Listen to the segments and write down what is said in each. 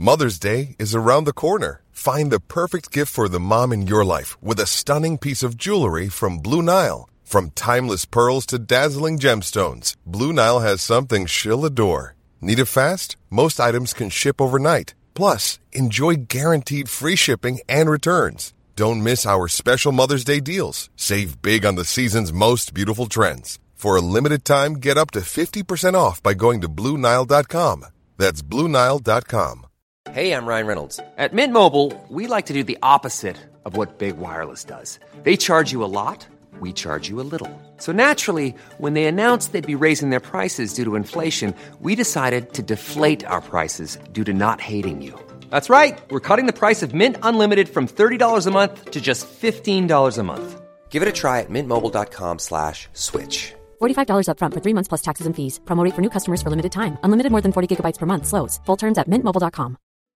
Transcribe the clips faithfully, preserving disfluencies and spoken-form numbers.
Mother's Day is around the corner. Find the perfect gift for the mom in your life with a stunning piece of jewelry from Blue Nile. From timeless pearls to dazzling gemstones, Blue Nile has something she'll adore. Need it fast? Most items can ship overnight. Plus, enjoy guaranteed free shipping and returns. Don't miss our special Mother's Day deals. Save big on the season's most beautiful trends. For a limited time, get up to fifty percent off by going to Blue Nile dot com. That's Blue Nile dot com. Hey, I'm Ryan Reynolds. At Mint Mobile, we like to do the opposite of what Big Wireless does. They charge you a lot, we charge you a little. So naturally, when they announced they'd be raising their prices due to inflation, we decided to deflate our prices due to not hating you. That's right. We're cutting the price of Mint Unlimited from thirty dollars a month to just fifteen dollars a month. Give it a try at mintmobile.com slash switch. forty-five dollars up front for three months plus taxes and fees. Promo rate for new customers for limited time. Unlimited more than forty gigabytes per month. Slows full terms at mint mobile dot com.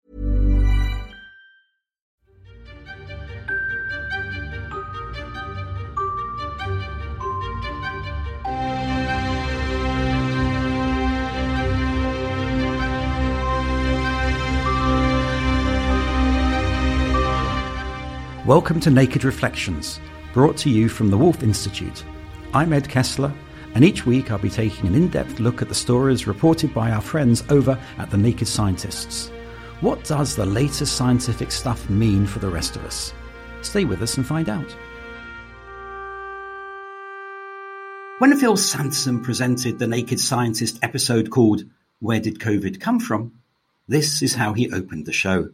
Welcome to Naked Reflections, brought to you from the Wolf Institute. I'm Ed Kessler, and each week I'll be taking an in-depth look at the stories reported by our friends over at The Naked Scientists. What does the latest scientific stuff mean for the rest of us? Stay with us and find out. When Phil Sanderson presented the Naked Scientist episode called Where Did COVID Come From?, this is how he opened the show.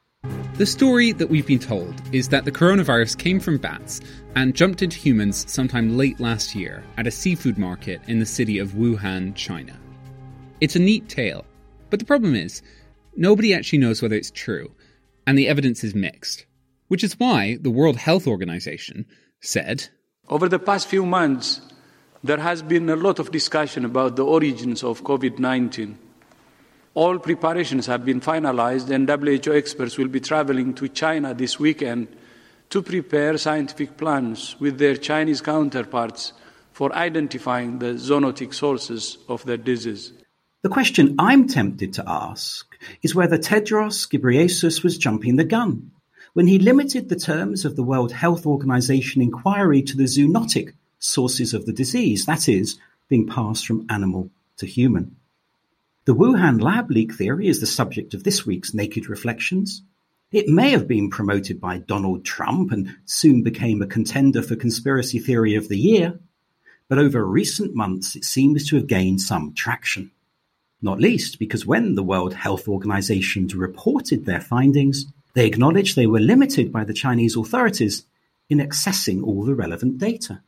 The story that we've been told is that the coronavirus came from bats and jumped into humans sometime late last year at a seafood market in the city of Wuhan, China. It's a neat tale, but the problem is, nobody actually knows whether it's true, and the evidence is mixed. Which is why the World Health Organization said, over the past few months, there has been a lot of discussion about the origins of COVID nineteen. All preparations have been finalized, and W H O experts will be traveling to China this weekend to prepare scientific plans with their Chinese counterparts for identifying the zoonotic sources of the disease. The question I'm tempted to ask is whether Tedros Ghebreyesus was jumping the gun when he limited the terms of the World Health Organization inquiry to the zoonotic sources of the disease, that is, being passed from animal to human. The Wuhan lab leak theory is the subject of this week's Naked Reflections. It may have been promoted by Donald Trump and soon became a contender for Conspiracy Theory of the Year, but over recent months it seems to have gained some traction. Not least because when the World Health Organization reported their findings, they acknowledged they were limited by the Chinese authorities in accessing all the relevant data.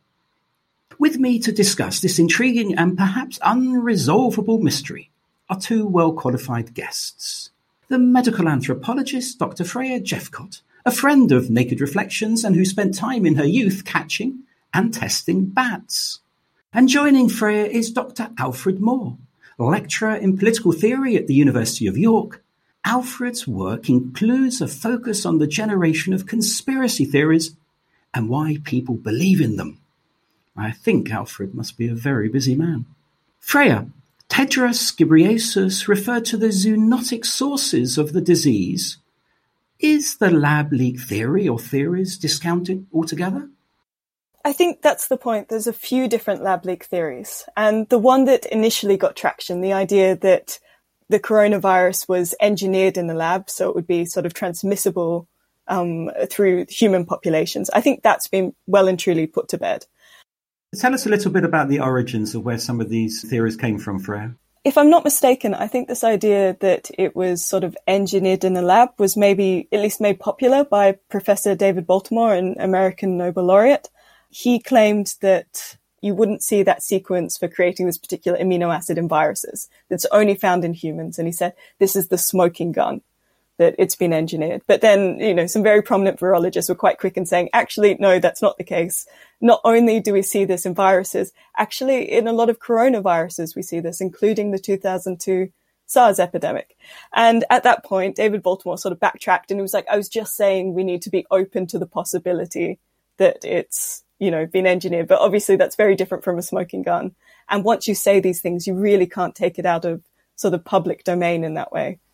With me to discuss this intriguing and perhaps unresolvable mystery are two well-qualified guests. The medical anthropologist Doctor Freya Jeffcott, a friend of Naked Reflections and who spent time in her youth catching and testing bats. And joining Freya is Doctor Alfred Moore, lecturer in political theory at the University of York. Alfred's work includes a focus on the generation of conspiracy theories and why people believe in them. I think Alfred must be a very busy man. Freya, Tedros Ghebreyesus referred to the zoonotic sources of the disease. Is the lab leak theory or theories discounted altogether? I think that's the point. There's a few different lab leak theories. And the one that initially got traction, the idea that the coronavirus was engineered in the lab, so it would be sort of transmissible um, through human populations, I think that's been well and truly put to bed. Tell us a little bit about the origins of where some of these theories came from, Freya. If I'm not mistaken, I think this idea that it was sort of engineered in a lab was maybe at least made popular by Professor David Baltimore, an American Nobel laureate. He claimed that you wouldn't see that sequence for creating this particular amino acid in viruses that's only found in humans. And he said, this is the smoking gun, that it's been engineered. But then, you know, some very prominent virologists were quite quick in saying, actually, no, that's not the case. Not only do we see this in viruses, actually in a lot of coronaviruses, we see this, including the two thousand two SARS epidemic. And at that point, David Baltimore sort of backtracked and he was like, I was just saying we need to be open to the possibility that it's, you know, been engineered. But obviously that's very different from a smoking gun. And once you say these things, you really can't take it out of sort of public domain in that way.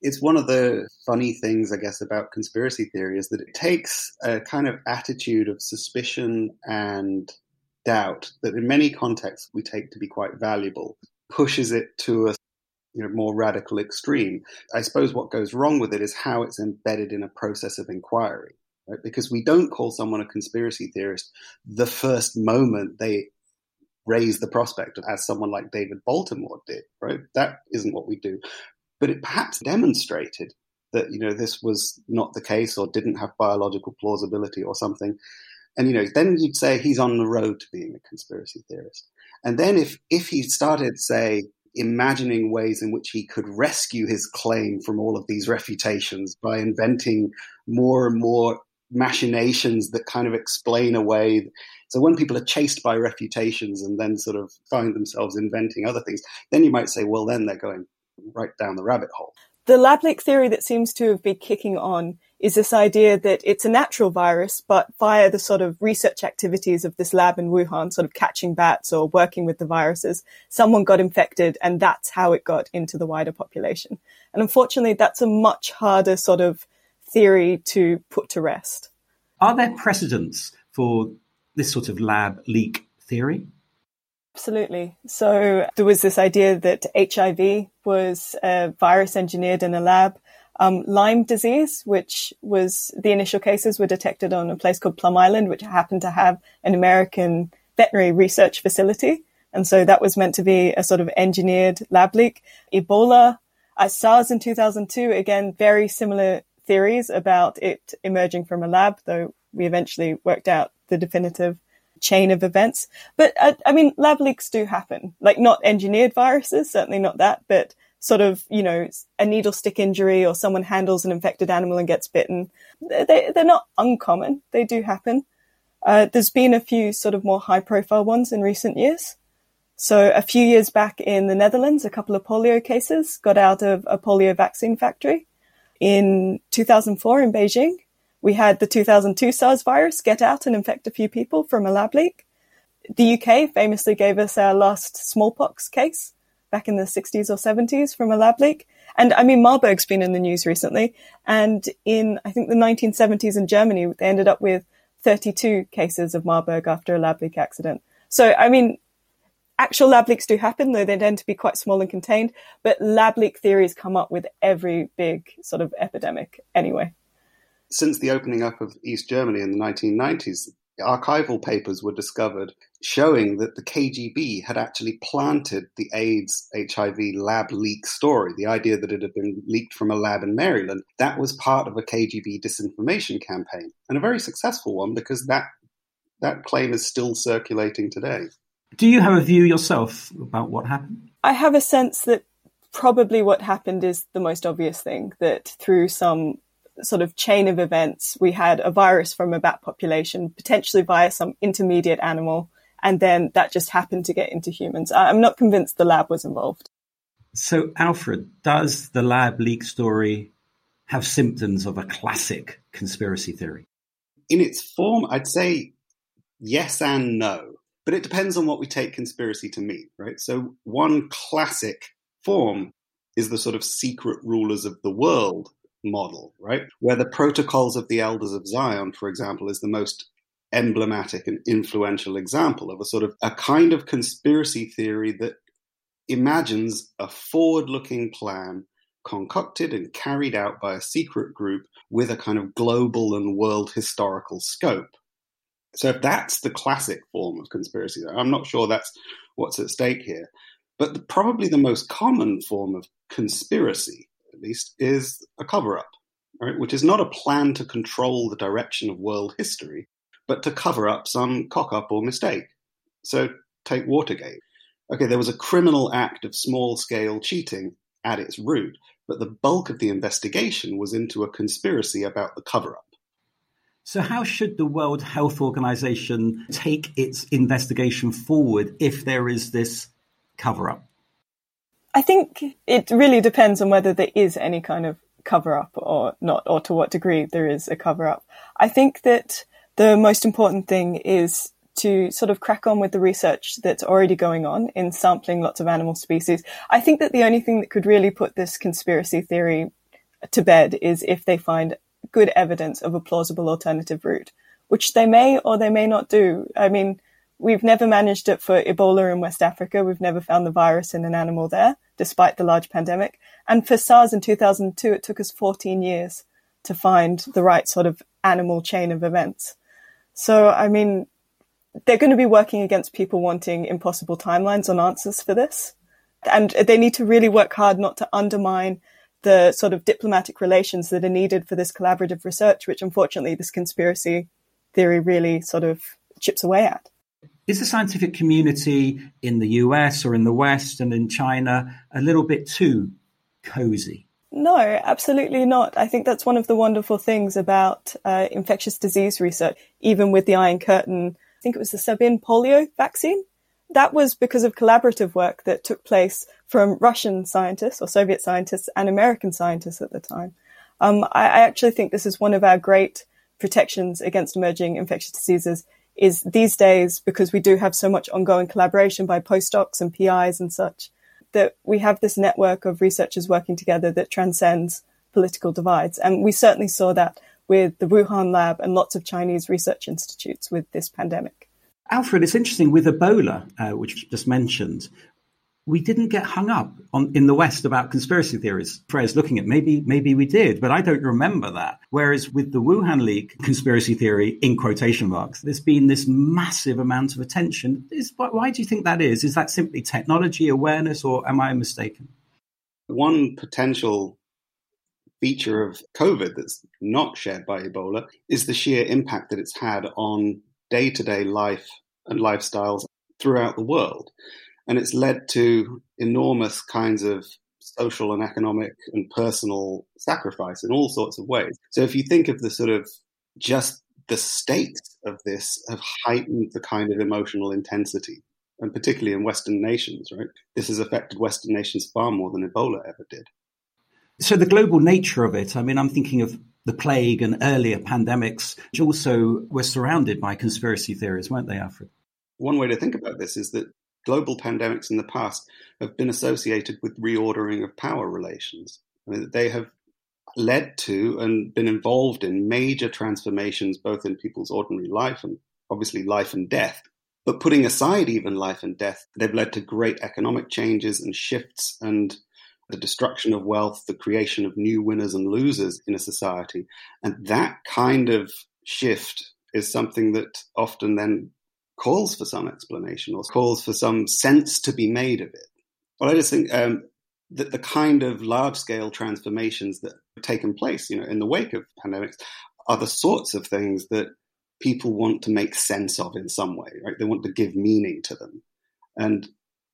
It's one of the funny things, I guess, about conspiracy theory is that it takes a kind of attitude of suspicion and doubt that in many contexts we take to be quite valuable, pushes it to a you know, more radical extreme. I suppose what goes wrong with it is how it's embedded in a process of inquiry, right? Because we don't call someone a conspiracy theorist the first moment they raise the prospect, as someone like David Baltimore did, right? That isn't what we do. But it perhaps demonstrated that, you know, this was not the case or didn't have biological plausibility or something. And, you know, then you'd say he's on the road to being a conspiracy theorist. And then if, if he started, say, imagining ways in which he could rescue his claim from all of these refutations by inventing more and more machinations that kind of explain away. So when people are chased by refutations and then sort of find themselves inventing other things, then you might say, well, then they're going right down the rabbit hole. The lab leak theory that seems to have been kicking on is this idea that it's a natural virus, but via the sort of research activities of this lab in Wuhan, sort of catching bats or working with the viruses, someone got infected and that's how it got into the wider population. And unfortunately, that's a much harder sort of theory to put to rest. Are there precedents for this sort of lab leak theory? Absolutely. So there was this idea that H I V was a virus engineered in a lab. Um, Lyme disease, which was the initial cases were detected on a place called Plum Island, which happened to have an American veterinary research facility. And so that was meant to be a sort of engineered lab leak. Ebola, uh, SARS in two thousand two, again, very similar theories about it emerging from a lab, though we eventually worked out the definitive chain of events. But uh, I mean, lab leaks do happen, like not engineered viruses, certainly not that, but sort of, you know, a needle stick injury or someone handles an infected animal and gets bitten. They, they're not uncommon. They do happen. Uh, there's been a few sort of more high profile ones in recent years. So a few years back in the Netherlands, a couple of polio cases got out of a polio vaccine factory. In two thousand four in Beijing, we had the two thousand two SARS virus get out and infect a few people from a lab leak. The U K famously gave us our last smallpox case back in the sixties or seventies from a lab leak. And I mean, Marburg's been in the news recently. And in, I think, the nineteen seventies in Germany, they ended up with thirty-two cases of Marburg after a lab leak accident. So, I mean, actual lab leaks do happen, though they tend to be quite small and contained. But lab leak theories come up with every big sort of epidemic anyway. Since the opening up of East Germany in the nineteen nineties, archival papers were discovered showing that the K G B had actually planted the AIDS H I V lab leak story, the idea that it had been leaked from a lab in Maryland. That was part of a K G B disinformation campaign, and a very successful one, because that that claim is still circulating today. Do you have a view yourself about what happened? I have a sense that probably what happened is the most obvious thing, that through some sort of chain of events, we had a virus from a bat population, potentially via some intermediate animal, and then that just happened to get into humans. I'm not convinced the lab was involved. So, Alfred, does the lab leak story have symptoms of a classic conspiracy theory? In its form, I'd say yes and no, but it depends on what we take conspiracy to mean, right? So one classic form is the sort of secret rulers of the world model, right? Where the protocols of the elders of Zion, for example, is the most emblematic and influential example of a sort of a kind of conspiracy theory that imagines a forward-looking plan concocted and carried out by a secret group with a kind of global and world historical scope. So if that's the classic form of conspiracy, I'm not sure that's what's at stake here. But the, probably the most common form of conspiracy, at least, is a cover-up, right? Which is not a plan to control the direction of world history, but to cover up some cock-up or mistake. So take Watergate. Okay, there was a criminal act of small-scale cheating at its root, but the bulk of the investigation was into a conspiracy about the cover-up. So how should the World Health Organization take its investigation forward if there is this cover-up? I think it really depends on whether there is any kind of cover-up or not, or to what degree there is a cover-up. I think that the most important thing is to sort of crack on with the research that's already going on in sampling lots of animal species. I think that the only thing that could really put this conspiracy theory to bed is if they find good evidence of a plausible alternative route, which they may or they may not do. I mean, we've never managed it for Ebola in West Africa. We've never found the virus in an animal there, despite the large pandemic. And for SARS in two thousand two, it took us fourteen years to find the right sort of animal chain of events. So, I mean, they're going to be working against people wanting impossible timelines on answers for this. And they need to really work hard not to undermine the sort of diplomatic relations that are needed for this collaborative research, which unfortunately this conspiracy theory really sort of chips away at. Is the scientific community in the U S or in the West and in China a little bit too cozy? No, absolutely not. I think that's one of the wonderful things about uh, infectious disease research, even with the Iron Curtain. I think it was the Sabin polio vaccine. That was because of collaborative work that took place from Russian scientists or Soviet scientists and American scientists at the time. Um, I, I actually think this is one of our great protections against emerging infectious diseases is these days, because we do have so much ongoing collaboration by postdocs and P Is and such, that we have this network of researchers working together that transcends political divides. And we certainly saw that with the Wuhan lab and lots of Chinese research institutes with this pandemic. Alfred, it's interesting with Ebola, uh, which you just mentioned, we didn't get hung up on in the West about conspiracy theories. Freya's looking at maybe maybe we did, but I don't remember that. Whereas with the Wuhan leak conspiracy theory, in quotation marks, there's been this massive amount of attention. Is, why do you think that is? Is that simply technology awareness, or am I mistaken? One potential feature of COVID that's not shared by Ebola is the sheer impact that it's had on day-to-day life and lifestyles throughout the world. And it's led to enormous kinds of social and economic and personal sacrifice in all sorts of ways. So if you think of the sort of just the stakes of this have heightened the kind of emotional intensity, and particularly in Western nations, right? This has affected Western nations far more than Ebola ever did. So the global nature of it, I mean, I'm thinking of the plague and earlier pandemics, which also were surrounded by conspiracy theories, weren't they, Alfred? One way to think about this is that global pandemics in the past have been associated with reordering of power relations. I mean, they have led to and been involved in major transformations, both in people's ordinary life and obviously life and death. But putting aside even life and death, they've led to great economic changes and shifts and the destruction of wealth, the creation of new winners and losers in a society. And that kind of shift is something that often then calls for some explanation or calls for some sense to be made of it. Well, I just think um, that the kind of large-scale transformations that have taken place, you know, in the wake of pandemics are the sorts of things that people want to make sense of in some way, right? They want to give meaning to them. And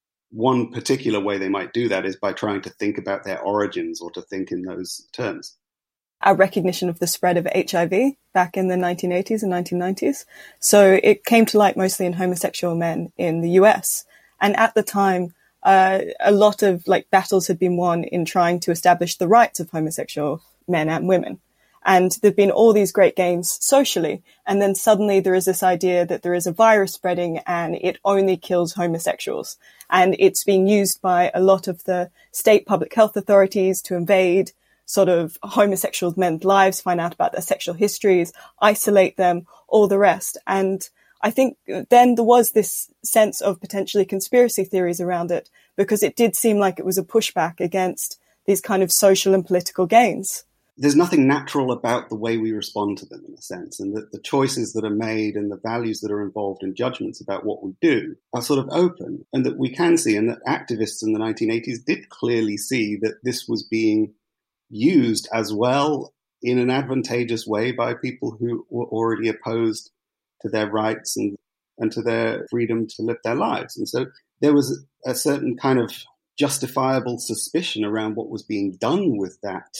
one particular way they might do that is by trying to think about their origins or to think in those terms. Our recognition of the spread of H I V back in the nineteen eighties and nineteen nineties. So it came to light mostly in homosexual men in the U S. And at the time, uh, a lot of like battles had been won in trying to establish the rights of homosexual men and women. And there've been all these great gains socially. And then suddenly there is this idea that there is a virus spreading and it only kills homosexuals. And it's being used by a lot of the state public health authorities to invade sort of homosexual men's lives, find out about their sexual histories, isolate them, all the rest. And I think then there was this sense of potentially conspiracy theories around it because it did seem like it was a pushback against these kind of social and political gains. There's nothing natural about the way we respond to them in a sense, and that the choices that are made and the values that are involved in judgments about what we do are sort of open, and that we can see, and that activists in the nineteen eighties did clearly see that this was being used as well in an advantageous way by people who were already opposed to their rights and, and to their freedom to live their lives. And so there was a certain kind of justifiable suspicion around what was being done with that.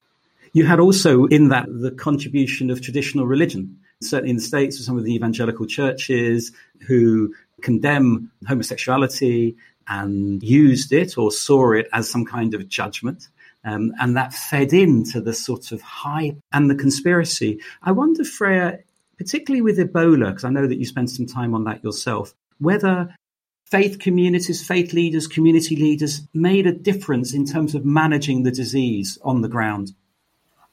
You had also in that the contribution of traditional religion, certainly in the States, with some of the evangelical churches who condemn homosexuality and used it or saw it as some kind of judgment. Um, and that fed into the sort of hype and the conspiracy. I wonder, Freya, particularly with Ebola, because I know that you spent some time on that yourself, whether faith communities, faith leaders, community leaders made a difference in terms of managing the disease on the ground.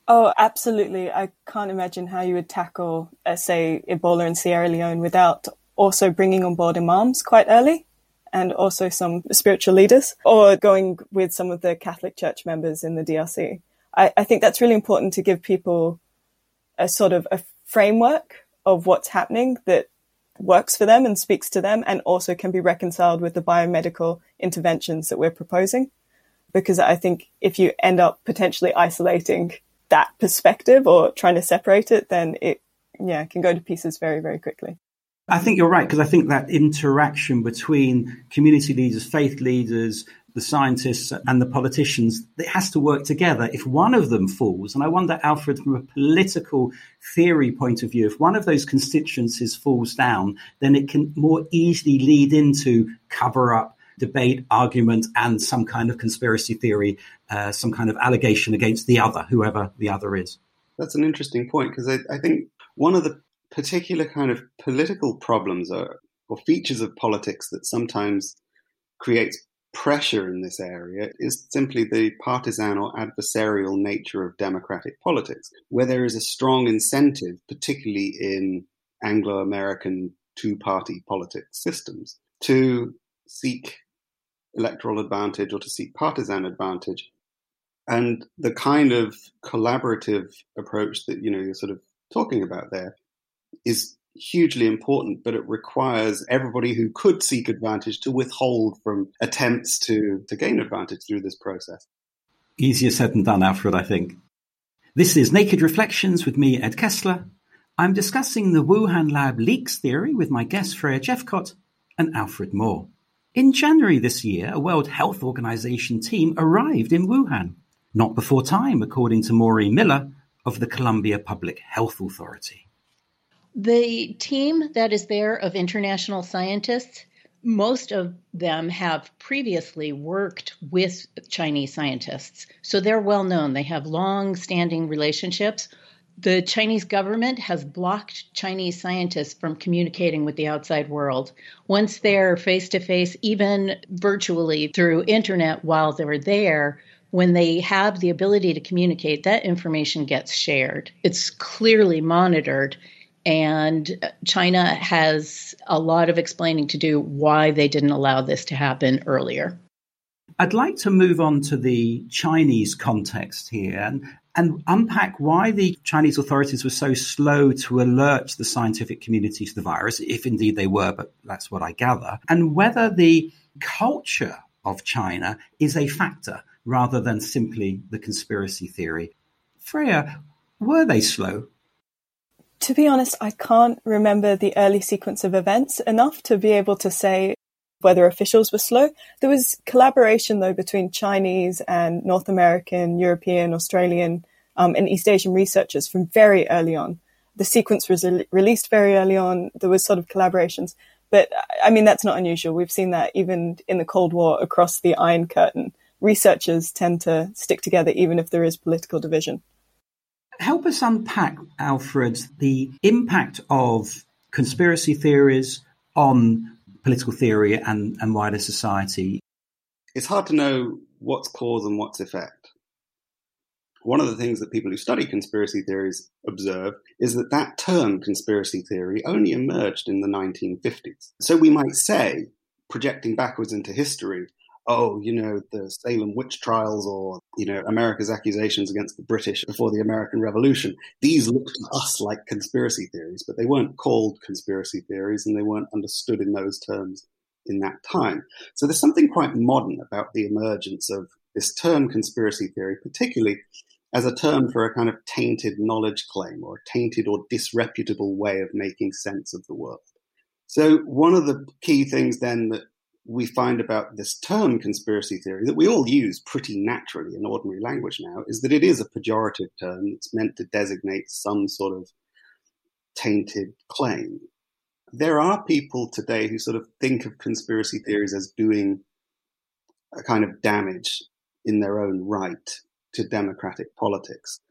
Oh, absolutely. I can't imagine how you would tackle, uh, say, Ebola in Sierra Leone without also bringing on board imams quite early and also some spiritual leaders, or going with some of the Catholic Church members in the D R C. I, I think that's really important to give people a sort of a framework of what's happening that works for them and speaks to them, and also can be reconciled with the biomedical interventions that we're proposing. Because I think if you end up potentially isolating that perspective or trying to separate it, then it yeah can go to pieces very, very quickly. I think you're right, because I think that interaction between community leaders, faith leaders, the scientists and the politicians, it has to work together. If one of them falls, and I wonder, Alfred, from a political theory point of view, if one of those constituencies falls down, then it can more easily lead into cover-up, debate, argument, and some kind of conspiracy theory, uh, some kind of allegation against the other, whoever the other is. That's an interesting point, because I, I think one of the particular kind of political problems or, or features of politics that sometimes creates pressure in this area is simply the partisan or adversarial nature of democratic politics, where there is a strong incentive, particularly in Anglo-American two-party politics systems, to seek electoral advantage or to seek partisan advantage. And the kind of collaborative approach that, you know, you're sort of talking about there is hugely important, but it requires everybody who could seek advantage to withhold from attempts to, to gain advantage through this process. Easier said than done, Alfred, I think. This is Naked Reflections with me, Ed Kessler. I'm discussing the Wuhan lab leaks theory with my guests Freya Jeffcott and Alfred Moore. In January this year, a World Health Organization team arrived in Wuhan. Not before time, according to Maureen Miller of the Columbia Public Health Authority. The team that is there of international scientists, most of them have previously worked with Chinese scientists. So they're well known. They have long-standing relationships. The Chinese government has blocked Chinese scientists from communicating with the outside world. Once they're face-to-face, even virtually through internet while they're there, when they have the ability to communicate, that information gets shared. It's clearly monitored. And China has a lot of explaining to do why they didn't allow this to happen earlier. I'd like to move on to the Chinese context here and, and unpack why the Chinese authorities were so slow to alert the scientific community to the virus, if indeed they were, but that's what I gather, and whether the culture of China is a factor rather than simply the conspiracy theory. Freya, were they slow? To be honest, I can't remember the early sequence of events enough to be able to say whether officials were slow. There was collaboration, though, between Chinese and North American, European, Australian, um, and East Asian researchers from very early on. The sequence was re- released very early on. There was sort of collaborations. But, I mean, that's not unusual. We've seen that even in the Cold War across the Iron Curtain. Researchers tend to stick together even if there is political division. Help us unpack, Alfred, the impact of conspiracy theories on political theory and, and wider society. It's hard to know what's cause and what's effect. One of the things that people who study conspiracy theories observe is that that term conspiracy theory only emerged in the nineteen fifties. So we might say, projecting backwards into history, oh, you know, the Salem witch trials or, you know, America's accusations against the British before the American Revolution. These look to us like conspiracy theories, but they weren't called conspiracy theories and they weren't understood in those terms in that time. So there's something quite modern about the emergence of this term conspiracy theory, particularly as a term for a kind of tainted knowledge claim or a tainted or disreputable way of making sense of the world. So one of the key things then that we find about this term conspiracy theory that we all use pretty naturally in ordinary language now is that it is a pejorative term that's meant to designate some sort of tainted claim. There are people today who sort of think of conspiracy theories as doing a kind of damage in their own right to democratic politics,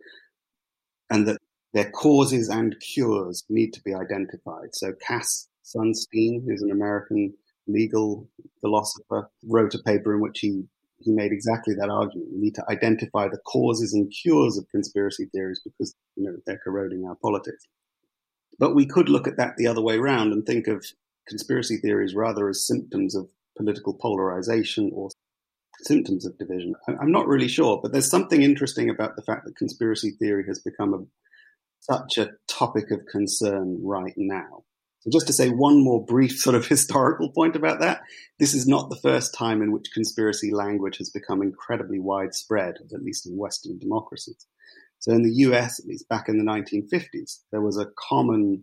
and that their causes and cures need to be identified. So Cass Sunstein, who's an American legal philosopher, wrote a paper in which he he made exactly that argument. We need to identify the causes and cures of conspiracy theories because, you know, they're corroding our politics. But we could look at that the other way around and think of conspiracy theories rather as symptoms of political polarization or symptoms of division. I'm not really sure, but there's something interesting about the fact that conspiracy theory has become a, such a topic of concern right now. So just to say one more brief sort of historical point about that, this is not the first time in which conspiracy language has become incredibly widespread, at least in Western democracies. So in the U S, at least back in the nineteen fifties, there was a common,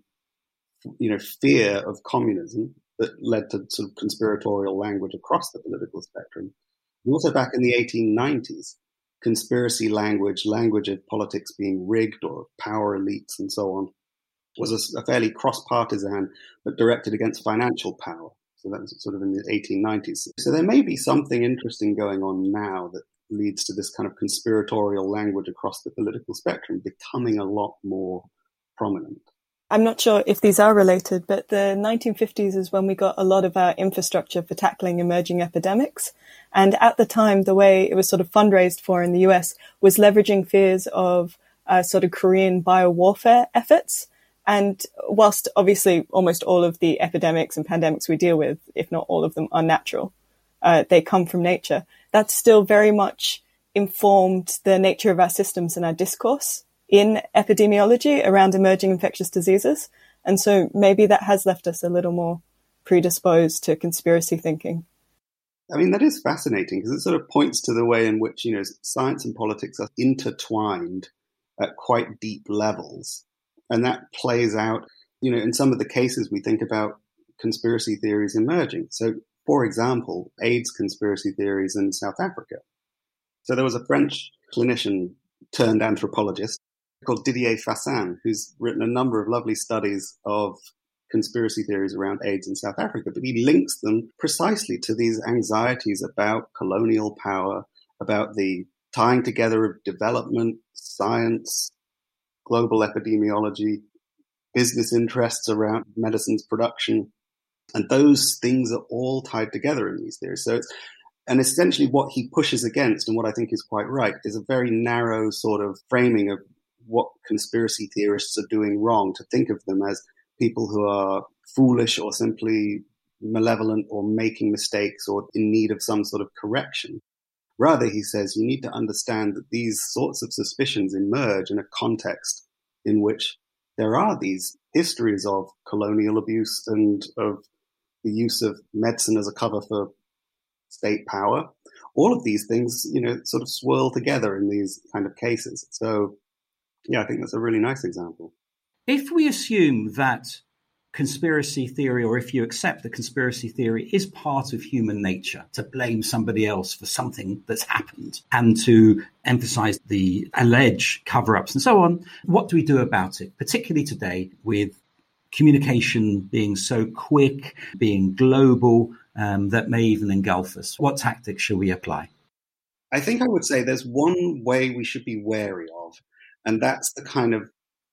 you know, fear of communism that led to sort of conspiratorial language across the political spectrum. And also back in the eighteen nineties, conspiracy language, language of politics being rigged or power elites and so on, was a, a fairly cross-partisan but directed against financial power. So that was sort of in the eighteen nineties. So there may be something interesting going on now that leads to this kind of conspiratorial language across the political spectrum becoming a lot more prominent. I'm not sure if these are related, but the nineteen fifties is when we got a lot of our infrastructure for tackling emerging epidemics. And at the time, the way it was sort of fundraised for in the U S was leveraging fears of uh, sort of Korean biowarfare efforts. And whilst obviously almost all of the epidemics and pandemics we deal with, if not all of them, are natural, uh, they come from nature, that's still very much informed the nature of our systems and our discourse in epidemiology around emerging infectious diseases. And so maybe that has left us a little more predisposed to conspiracy thinking. I mean, that is fascinating because it sort of points to the way in which, you know, science and politics are intertwined at quite deep levels. And that plays out, you know, in some of the cases we think about conspiracy theories emerging. So, for example, AIDS conspiracy theories in South Africa. So there was a French clinician turned anthropologist called Didier Fassin, who's written a number of lovely studies of conspiracy theories around AIDS in South Africa, but he links them precisely to these anxieties about colonial power, about the tying together of development, science, global epidemiology, business interests around medicine's production. And those things are all tied together in these theories. So it's, and essentially what he pushes against, and what I think is quite right, is a very narrow sort of framing of what conspiracy theorists are doing wrong, to think of them as people who are foolish or simply malevolent or making mistakes or in need of some sort of correction. Rather, he says, you need to understand that these sorts of suspicions emerge in a context in which there are these histories of colonial abuse and of the use of medicine as a cover for state power. All of these things, you know, sort of swirl together in these kind of cases. So, yeah, I think that's a really nice example. If we assume that conspiracy theory, or if you accept that conspiracy theory is part of human nature, to blame somebody else for something that's happened and to emphasize the alleged cover-ups and so on, what do we do about it, particularly today with communication being so quick, being global, um, that may even engulf us? What tactics should we apply? I think I would say there's one way we should be wary of, and that's the kind of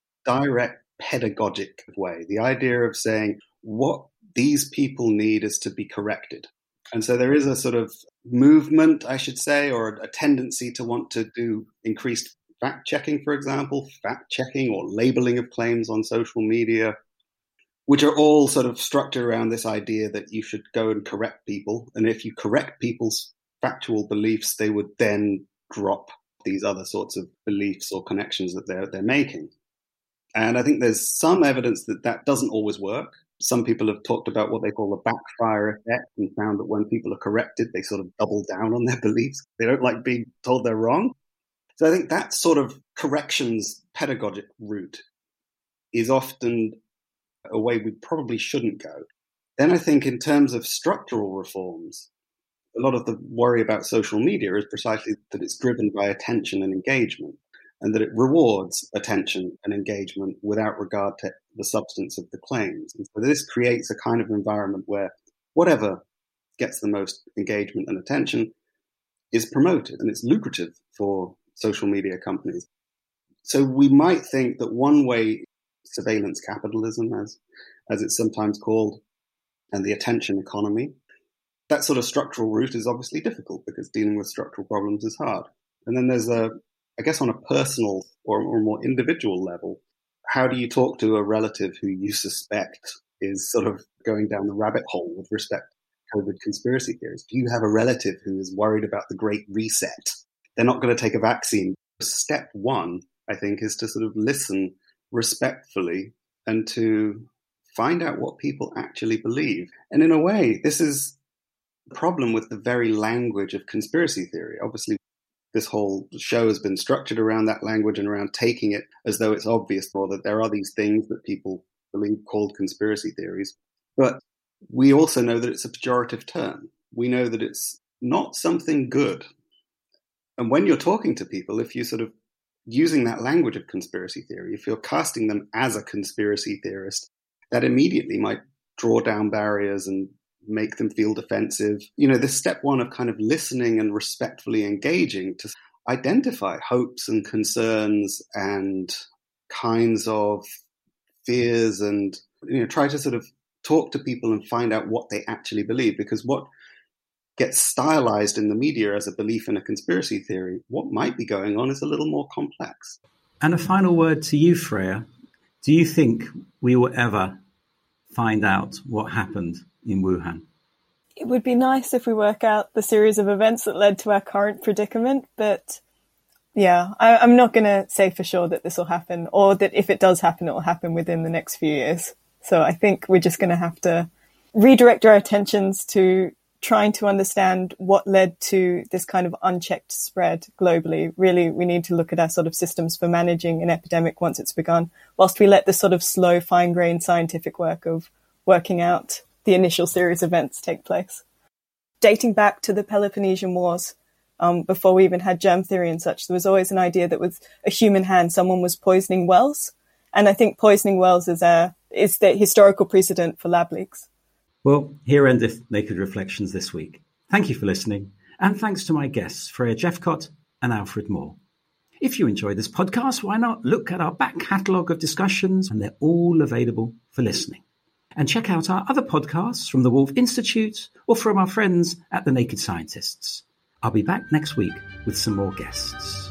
direct pedagogic way, the idea of saying what these people need is to be corrected. And so there is a sort of movement, I should say, or a tendency to want to do increased fact-checking, for example, fact-checking or labeling of claims on social media, which are all sort of structured around this idea that you should go and correct people. And if you correct people's factual beliefs, they would then drop these other sorts of beliefs or connections that they're they're making. And I think there's some evidence that that doesn't always work. Some people have talked about what they call the backfire effect and found that when people are corrected, they sort of double down on their beliefs. They don't like being told they're wrong. So I think that sort of corrections pedagogic route is often a way we probably shouldn't go. Then I think in terms of structural reforms, a lot of the worry about social media is precisely that it's driven by attention and engagement, and that it rewards attention and engagement without regard to the substance of the claims. And so this creates a kind of environment where whatever gets the most engagement and attention is promoted, and it's lucrative for social media companies. So we might think that one way, surveillance capitalism, as, as it's sometimes called, and the attention economy, that sort of structural route is obviously difficult because dealing with structural problems is hard. And then there's a, I guess on a personal or, or more individual level, how do you talk to a relative who you suspect is sort of going down the rabbit hole with respect to COVID conspiracy theories? Do you have a relative who is worried about the Great Reset? They're not going to take a vaccine. Step one, I think, is to sort of listen respectfully and to find out what people actually believe. And in a way, this is the problem with the very language of conspiracy theory. Obviously, this whole show has been structured around that language and around taking it as though it's obvious or that there are these things that people believe called conspiracy theories. But we also know that it's a pejorative term. We know that it's not something good. And when you're talking to people, if you sort of using that language of conspiracy theory, if you're casting them as a conspiracy theorist, that immediately might draw down barriers and make them feel defensive. You know, this step one of kind of listening and respectfully engaging to identify hopes and concerns and kinds of fears and, you know, try to sort of talk to people and find out what they actually believe. Because what gets stylized in the media as a belief in a conspiracy theory, what might be going on is a little more complex. And a final word to you, Freya. Do you think we will ever find out what happened in Wuhan? It would be nice if we work out the series of events that led to our current predicament, but yeah, I, I'm not going to say for sure that this will happen, or that if it does happen, it will happen within the next few years. So I think we're just going to have to redirect our attentions to trying to understand what led to this kind of unchecked spread globally. Really, we need to look at our sort of systems for managing an epidemic once it's begun, whilst we let this sort of slow, fine-grained scientific work of working out the initial series of events take place. Dating back to the Peloponnesian Wars, um, before we even had germ theory and such, there was always an idea that with a human hand, someone was poisoning wells. And I think poisoning wells is, a, is the historical precedent for lab leaks. Well, here endeth Naked Reflections this week. Thank you for listening, and thanks to my guests, Freya Jeffcott and Alfred Moore. If you enjoy this podcast, why not look at our back catalogue of discussions, and they're all available for listening. And check out our other podcasts from the Wolf Institute or from our friends at the Naked Scientists. I'll be back next week with some more guests.